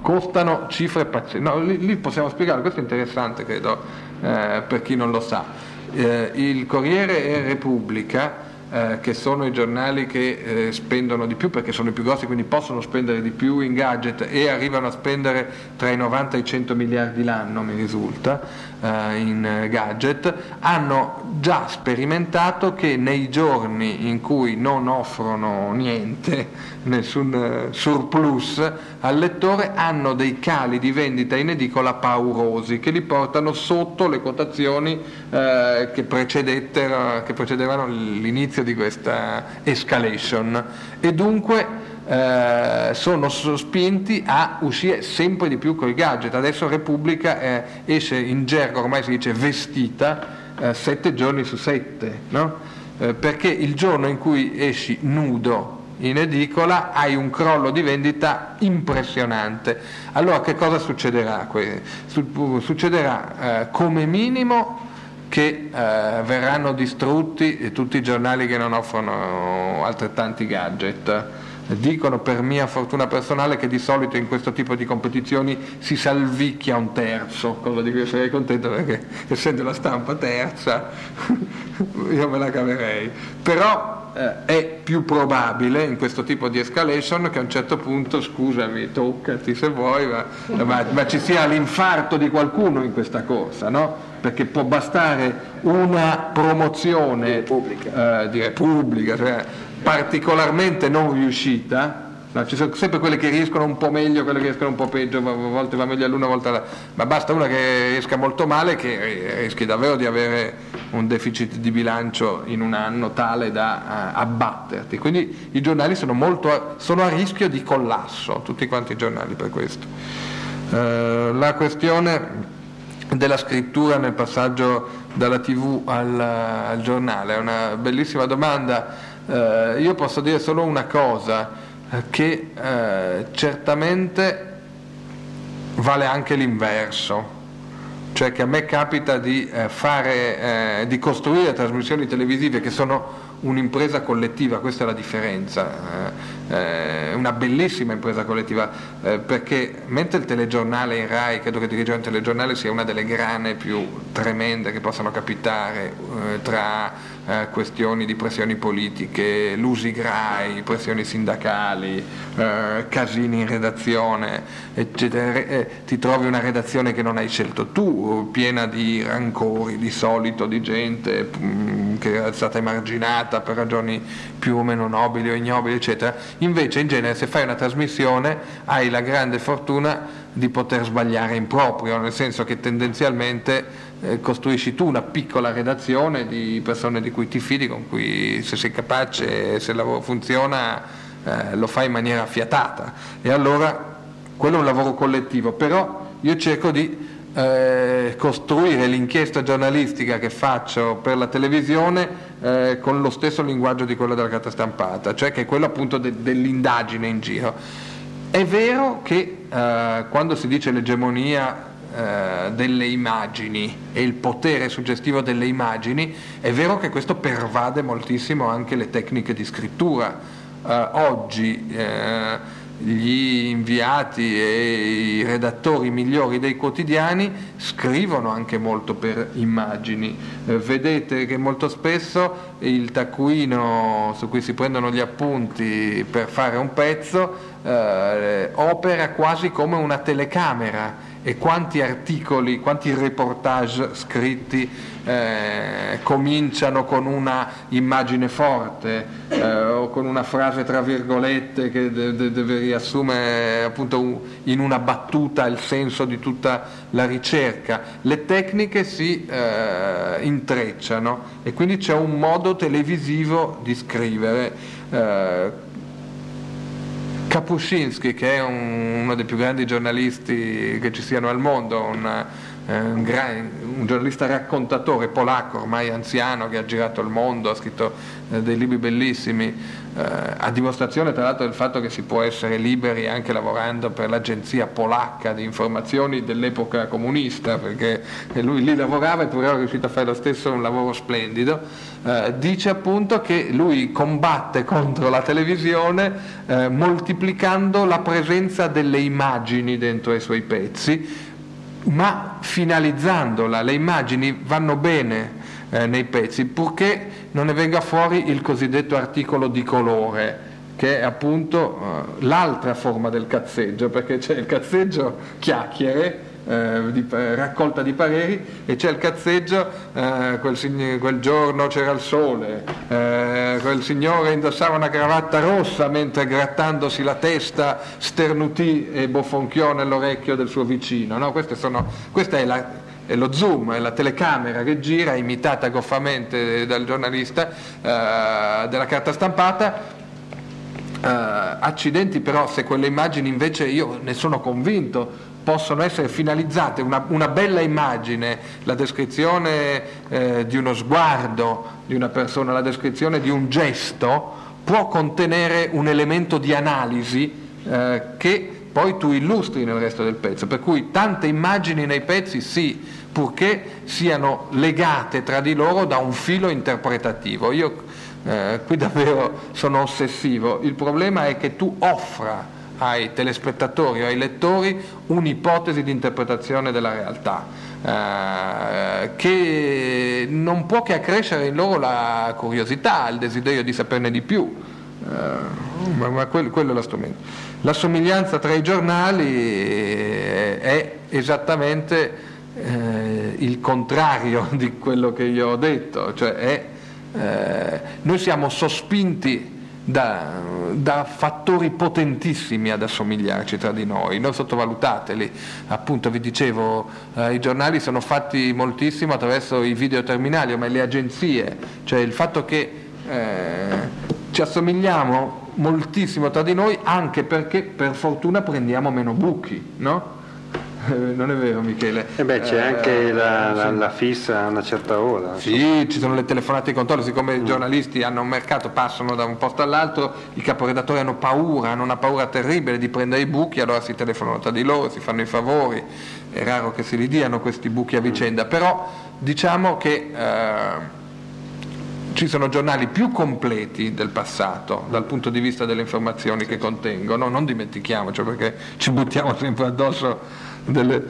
costano cifre pazzesche. No, lì possiamo spiegare, questo è interessante credo per chi non lo sa. Il Corriere e Repubblica, che sono i giornali che spendono di più perché sono i più grossi, quindi possono spendere di più in gadget e arrivano a spendere tra i 90 e i 100 miliardi l'anno, mi risulta, in gadget, hanno già sperimentato che nei giorni in cui non offrono niente, nessun surplus al lettore, hanno dei cali di vendita in edicola paurosi che li portano sotto le quotazioni che precedevano l'inizio di questa escalation, e dunque sono spinti a uscire sempre di più con i gadget. Adesso Repubblica esce in gergo, ormai si dice vestita, 7 giorni su 7, no? Perché il giorno in cui esci nudo in edicola hai un crollo di vendita impressionante. Allora che cosa succederà? Succederà come minimo che verranno distrutti tutti i giornali che non offrono altrettanti gadget. Dicono, per mia fortuna personale, che di solito in questo tipo di competizioni si salvicchia un terzo, cosa di cui sarei contento perché essendo la stampa terza io me la caverei, però è più probabile in questo tipo di escalation che a un certo punto, scusami, toccati se vuoi, ma ci sia l'infarto di qualcuno in questa corsa, no? Perché può bastare una promozione di Repubblica, cioè particolarmente non riuscita, no? Ci sono sempre quelle che riescono un po' meglio, quelle che riescono un po' peggio, a volte va meglio l'una, a volte l'altra, ma basta una che riesca molto male che rischi davvero di avere un deficit di bilancio in un anno tale da abbatterti. Quindi i giornali sono a rischio di collasso, tutti quanti i giornali, per questo. La questione della scrittura nel passaggio dalla TV al giornale è una bellissima domanda. Io posso dire solo una cosa, che certamente vale anche l'inverso, cioè che a me capita di di costruire trasmissioni televisive che sono un'impresa collettiva, questa è la differenza, una bellissima impresa collettiva, perché mentre il telegiornale in Rai, credo che dirigere un telegiornale sia una delle grane più tremende che possano capitare, tra questioni di pressioni politiche, lusigrai, pressioni sindacali, casini in redazione, eccetera, ti trovi una redazione che non hai scelto tu, piena di rancori di solito, di gente che è stata emarginata per ragioni più o meno nobili o ignobili, eccetera. Invece in genere se fai una trasmissione hai la grande fortuna di poter sbagliare in proprio, nel senso che tendenzialmente costruisci tu una piccola redazione di persone di cui ti fidi, con cui se sei capace, se il lavoro funziona, lo fai in maniera affiatata, e allora quello è un lavoro collettivo. Però io cerco di costruire l'inchiesta giornalistica che faccio per la televisione con lo stesso linguaggio di quello della carta stampata, cioè che è quello appunto dell'indagine in giro. È vero che quando si dice l'egemonia delle immagini e il potere suggestivo delle immagini, è vero che questo pervade moltissimo anche le tecniche di scrittura. Oggi gli inviati e i redattori migliori dei quotidiani scrivono anche molto per immagini. Vedete che molto spesso il taccuino su cui si prendono gli appunti per fare un pezzo opera quasi come una telecamera, e quanti articoli, quanti reportage scritti cominciano con una immagine forte o con una frase tra virgolette che deve riassumere appunto in una battuta il senso di tutta la ricerca. Le tecniche si intrecciano e quindi c'è un modo televisivo di scrivere. Kapuscinski, che è uno dei più grandi giornalisti che ci siano al mondo, un giornalista raccontatore polacco, ormai anziano, che ha girato il mondo, ha scritto dei libri bellissimi, a dimostrazione tra l'altro del fatto che si può essere liberi anche lavorando per l'agenzia polacca di informazioni dell'epoca comunista, perché lui lì lavorava e pure era riuscito a fare lo stesso un lavoro splendido. Dice appunto che lui combatte contro la televisione moltiplicando la presenza delle immagini dentro ai suoi pezzi, ma finalizzandola. Le immagini vanno bene nei pezzi, purché non ne venga fuori il cosiddetto articolo di colore, che è appunto l'altra forma del cazzeggio, perché c'è il cazzeggio chiacchiere, raccolta di pareri, e c'è il cazzeggio quel giorno c'era il sole, quel signore indossava una cravatta rossa mentre grattandosi la testa sternutì e bofonchiò nell'orecchio del suo vicino, no? Questa è lo zoom, è la telecamera che gira, imitata goffamente dal giornalista della carta stampata. Accidenti però se quelle immagini invece, io ne sono convinto, possono essere finalizzate, una bella immagine, la descrizione di uno sguardo di una persona, la descrizione di un gesto, può contenere un elemento di analisi che poi tu illustri nel resto del pezzo, per cui tante immagini nei pezzi sì, purché siano legate tra di loro da un filo interpretativo. Io qui davvero sono ossessivo. Il problema è che tu offra ai telespettatori o ai lettori un'ipotesi di interpretazione della realtà che non può che accrescere in loro la curiosità, il desiderio di saperne di più. Ma quello è lo strumento. La somiglianza tra i giornali è esattamente il contrario di quello che io ho detto, cioè noi siamo sospinti da fattori potentissimi ad assomigliarci tra di noi, non sottovalutateli. Appunto vi dicevo, i giornali sono fatti moltissimo attraverso i videoterminali, ma le agenzie, cioè il fatto che ci assomigliamo moltissimo tra di noi, anche perché per fortuna prendiamo meno buchi, no? Non è vero, Michele? C'è anche la fissa a una certa ora. Sì, ci sono le telefonate di controllo, siccome i giornalisti hanno un mercato, passano da un posto all'altro, i caporedattori hanno una paura terribile di prendere i buchi, allora si telefonano tra di loro, si fanno i favori, è raro che si li diano questi buchi a vicenda, però diciamo che ci sono giornali più completi del passato dal punto di vista delle informazioni che contengono, non dimentichiamoci, perché ci buttiamo sempre addosso delle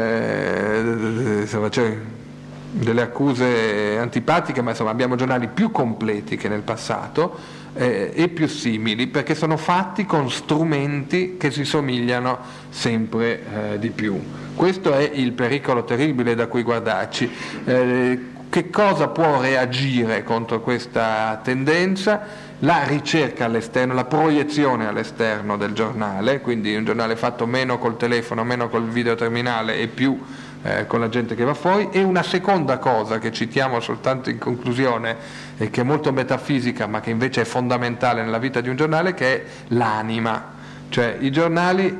accuse antipatiche, ma insomma abbiamo giornali più completi che nel passato e più simili, perché sono fatti con strumenti che si somigliano sempre di più. Questo è il pericolo terribile da cui guardarci. Che cosa può reagire contro questa tendenza? La ricerca all'esterno, la proiezione all'esterno del giornale, quindi un giornale fatto meno col telefono, meno col videoterminale e più con la gente che va fuori. E una seconda cosa che citiamo soltanto in conclusione e che è molto metafisica ma che invece è fondamentale nella vita di un giornale, che è l'anima. Cioè i giornali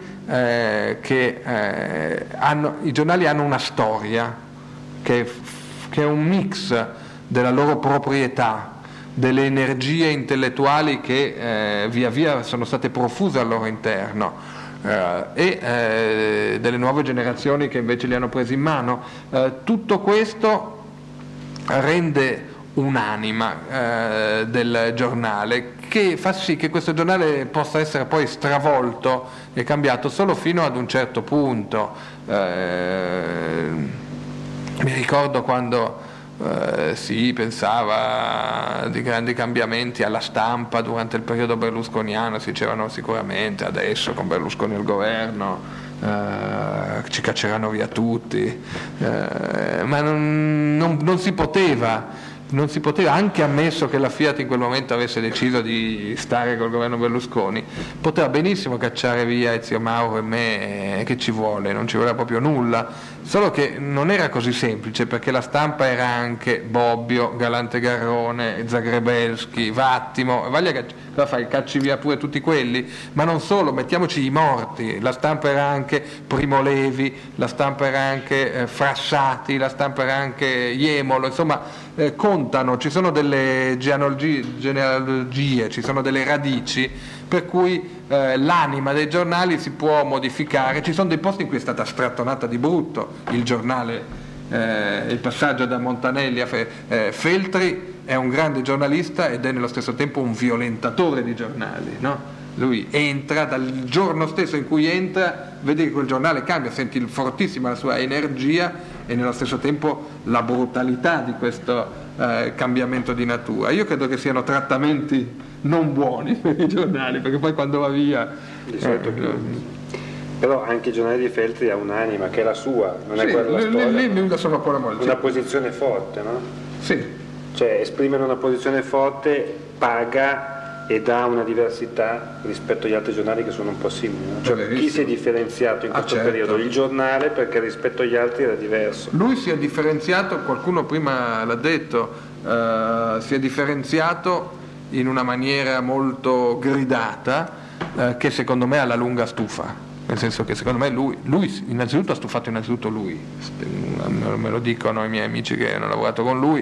hanno una storia che è un mix della loro proprietà, delle energie intellettuali che via via sono state profuse al loro interno e delle nuove generazioni che invece li hanno presi in mano. Tutto questo rende un'anima del giornale, che fa sì che questo giornale possa essere poi stravolto e cambiato solo fino ad un certo punto. Mi ricordo quando si pensava di grandi cambiamenti alla stampa durante il periodo berlusconiano, si dicevano sicuramente adesso con Berlusconi al governo ci cacceranno via tutti, ma non si poteva, anche ammesso che la Fiat in quel momento avesse deciso di stare col governo Berlusconi, poteva benissimo cacciare via Ezio Mauro e me, che ci vuole, non ci voleva proprio nulla, solo che non era così semplice, perché la stampa era anche Bobbio, Galante Garrone, Zagrebelsky, Vattimo, cosa fai? Cacci via pure tutti quelli? Ma non solo, mettiamoci i morti, la stampa era anche Primo Levi, la stampa era anche Frassati, la stampa era anche Jemolo, insomma contano, ci sono delle genealogie, ci sono delle radici per cui l'anima dei giornali si può modificare. Ci sono dei posti in cui è stata strattonata di brutto il giornale, il passaggio da Montanelli a Feltri è un grande giornalista ed è nello stesso tempo un violentatore di giornali, no? Lui entra, dal giorno stesso in cui entra vede che quel giornale cambia, senti fortissima la sua energia e nello stesso tempo la brutalità di questo cambiamento di natura. Io credo che siano trattamenti non buoni per i giornali, perché poi quando va via di solito però anche il giornale di Feltri ha un'anima che è la sua, non è quella della storia, una posizione forte, no? Sì. Cioè esprimere una posizione forte paga e dà una diversità rispetto agli altri giornali che sono un po' simili, no? Cioè, chi si è differenziato in questo periodo? Il giornale, perché rispetto agli altri era diverso. Lui si è differenziato, qualcuno prima l'ha detto, si è differenziato in una maniera molto gridata che secondo me alla lunga stufa. Nel senso che secondo me lui innanzitutto ha stufato lui, me lo dicono i miei amici che hanno lavorato con lui,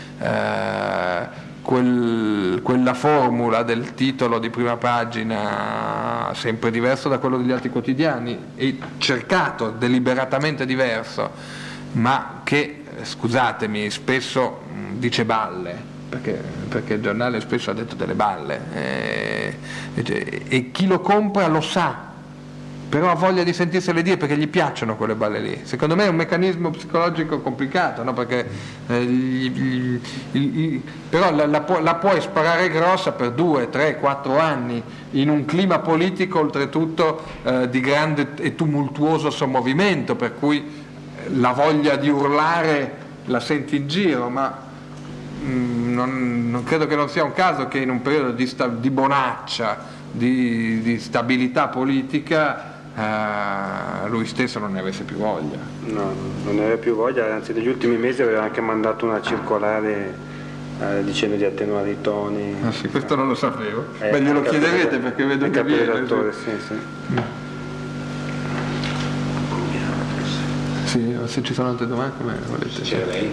quella formula del titolo di prima pagina sempre diverso da quello degli altri quotidiani e cercato deliberatamente diverso, ma che, scusatemi, spesso dice balle, perché il giornale spesso ha detto delle balle e chi lo compra lo sa, però ha voglia di sentirsele dire perché gli piacciono quelle balle lì. Secondo me è un meccanismo psicologico complicato, no? Perché però la puoi sparare grossa per 2, 3, 4 anni in un clima politico oltretutto di grande e tumultuoso sommovimento, per cui la voglia di urlare la senti in giro, ma non credo che non sia un caso che in un periodo di bonaccia, di stabilità politica, lui stesso non ne avesse più voglia. No, non ne aveva più voglia, anzi negli ultimi mesi aveva anche mandato una circolare dicendo di attenuare i toni. Ah sì, questo non lo sapevo. Beh, glielo chiederete perché vedo che viene. Sì, se ci sono altre domande come volete. C'è lei?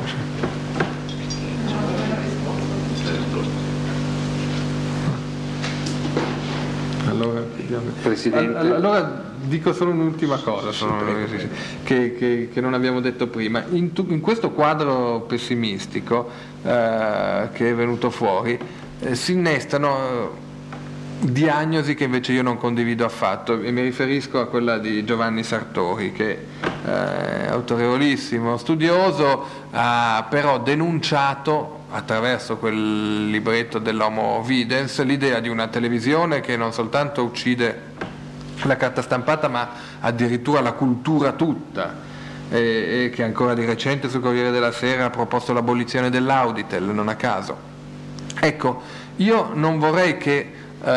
Allora, Presidente. Allora dico solo un'ultima cosa che non abbiamo detto prima. In questo quadro pessimistico che è venuto fuori si innestano diagnosi che invece io non condivido affatto, e mi riferisco a quella di Giovanni Sartori, che è autorevolissimo studioso, ha però denunciato attraverso quel libretto dell'Homo Videns l'idea di una televisione che non soltanto uccide la carta stampata ma addirittura la cultura tutta, e che ancora di recente sul Corriere della Sera ha proposto l'abolizione dell'Auditel, non a caso. Ecco, io non vorrei che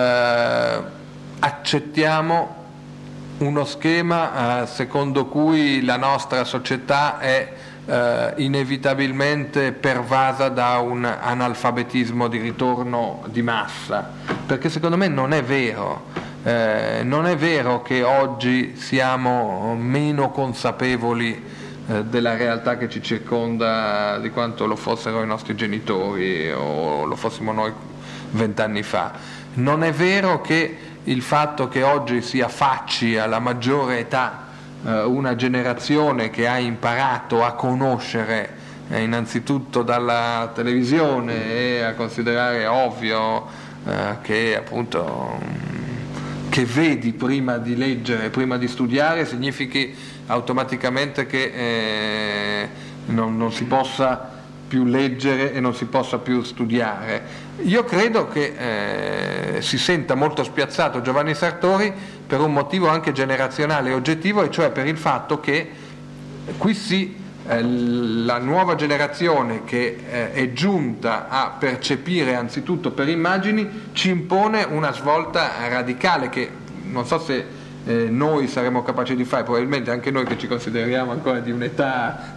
accettiamo uno schema secondo cui la nostra società è inevitabilmente pervasa da un analfabetismo di ritorno di massa, perché secondo me non è vero. Non è vero che oggi siamo meno consapevoli della realtà che ci circonda di quanto lo fossero i nostri genitori o lo fossimo noi 20 anni fa. Non è vero che il fatto che oggi si affacci alla maggiore età una generazione che ha imparato a conoscere innanzitutto dalla televisione e a considerare ovvio che appunto che vedi prima di leggere, prima di studiare, significhi automaticamente che non si possa più leggere e non si possa più studiare. Io credo che si senta molto spiazzato Giovanni Sartori per un motivo anche generazionale e oggettivo, e cioè per il fatto che qui la nuova generazione che è giunta a percepire anzitutto per immagini ci impone una svolta radicale che non so se noi saremo capaci di fare, probabilmente anche noi che ci consideriamo ancora di un'età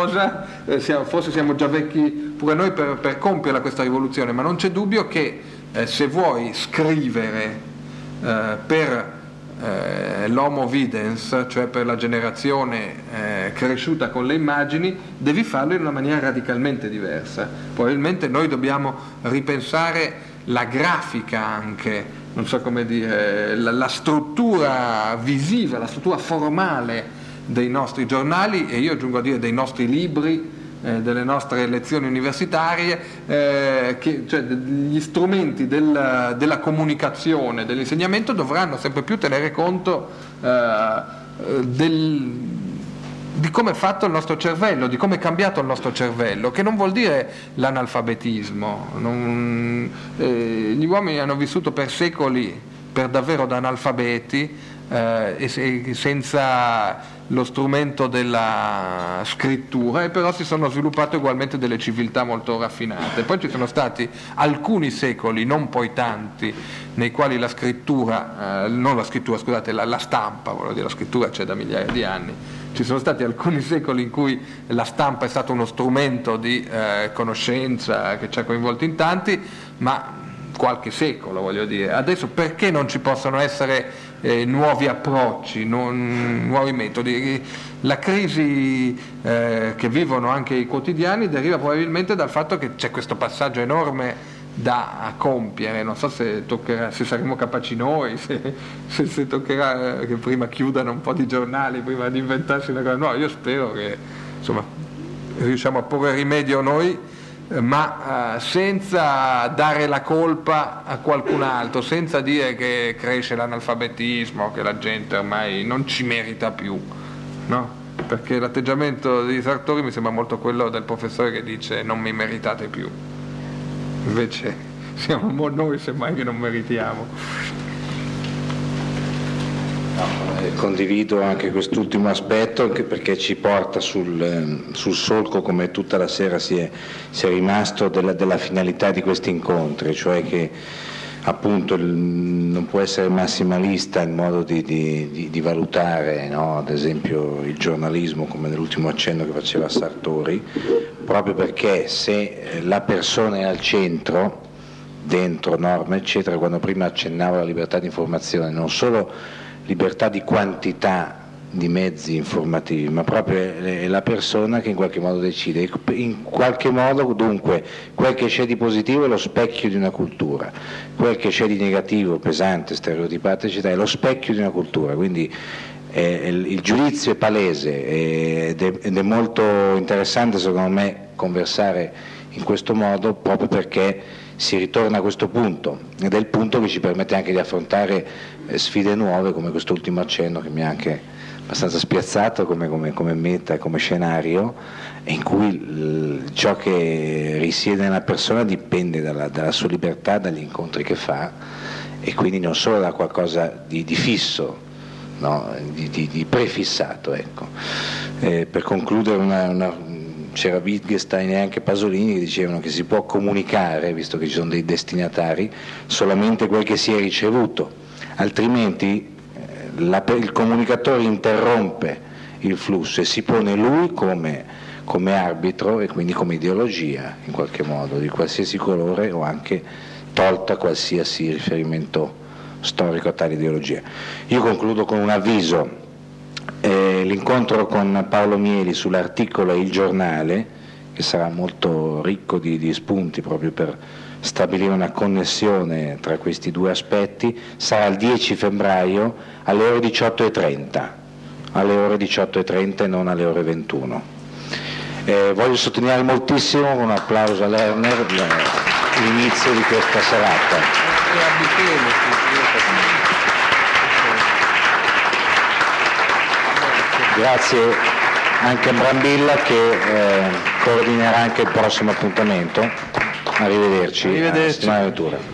dignitosa, forse siamo già vecchi pure noi per compierla questa rivoluzione, ma non c'è dubbio che se vuoi scrivere per l'homo videns, cioè per la generazione cresciuta con le immagini, devi farlo in una maniera radicalmente diversa. Probabilmente noi dobbiamo ripensare la grafica anche, non so come dire, la struttura visiva, la struttura formale dei nostri giornali, e io aggiungo a dire dei nostri libri, delle nostre lezioni universitarie, cioè gli strumenti della comunicazione, dell'insegnamento dovranno sempre più tenere conto di come è fatto il nostro cervello, di come è cambiato il nostro cervello, che non vuol dire l'analfabetismo. Gli uomini hanno vissuto per secoli per davvero da analfabeti, e senza lo strumento della scrittura, e però si sono sviluppate ugualmente delle civiltà molto raffinate. Poi ci sono stati alcuni secoli, non poi tanti, nei quali la scrittura, non la scrittura, scusate, la stampa, voglio dire, la scrittura c'è da migliaia di anni. Ci sono stati alcuni secoli in cui la stampa è stato uno strumento di conoscenza che ci ha coinvolti in tanti, ma qualche secolo, voglio dire. Adesso perché non ci possono essere nuovi approcci, nuovi metodi? La crisi che vivono anche i quotidiani deriva probabilmente dal fatto che c'è questo passaggio enorme da compiere. Non so se toccherà, se saremo capaci noi, se toccherà che prima chiudano un po' di giornali prima di inventarsi una cosa. No, io spero che insomma riusciamo a porre rimedio noi, ma senza dare la colpa a qualcun altro, senza dire che cresce l'analfabetismo, che la gente ormai non ci merita più, no? Perché l'atteggiamento di Sartori mi sembra molto quello del professore che dice non mi meritate più, invece siamo noi semmai che non meritiamo. Condivido anche quest'ultimo aspetto, anche perché ci porta sul solco, come tutta la sera si è rimasto, della finalità di questi incontri, cioè che appunto non può essere massimalista il modo di valutare, no? Ad esempio il giornalismo, come nell'ultimo accenno che faceva Sartori, proprio perché se la persona è al centro, dentro norme eccetera, quando prima accennavo alla libertà di informazione, non solo libertà di quantità di mezzi informativi, ma proprio è la persona che in qualche modo decide. In qualche modo dunque quel che c'è di positivo è lo specchio di una cultura, quel che c'è di negativo, pesante, stereotipato eccetera, è lo specchio di una cultura, quindi il giudizio è palese ed è molto interessante secondo me conversare in questo modo, proprio perché si ritorna a questo punto, ed è il punto che ci permette anche di affrontare sfide nuove, come quest'ultimo accenno che mi ha anche abbastanza spiazzato come meta, come scenario, in cui ciò che risiede nella persona dipende dalla sua libertà, dagli incontri che fa, e quindi non solo da qualcosa di fisso, no? di prefissato, ecco. Per concludere, c'era Wittgenstein e anche Pasolini che dicevano che si può comunicare, visto che ci sono dei destinatari, solamente quel che si è ricevuto, altrimenti il comunicatore interrompe il flusso e si pone lui come arbitro e quindi come ideologia in qualche modo di qualsiasi colore, o anche tolta qualsiasi riferimento storico a tale ideologia. Io concludo con un avviso. L'incontro con Paolo Mieli sull'articolo Il Giornale, che sarà molto ricco di spunti proprio per stabilire una connessione tra questi due aspetti, sarà il 10 febbraio alle ore 18:30 e non alle ore 21. Voglio sottolineare moltissimo, con un applauso a Lerner, l'inizio di questa serata. Grazie anche a Brambilla che coordinerà anche il prossimo appuntamento. Arrivederci. Arrivederci. Alla settimana futura.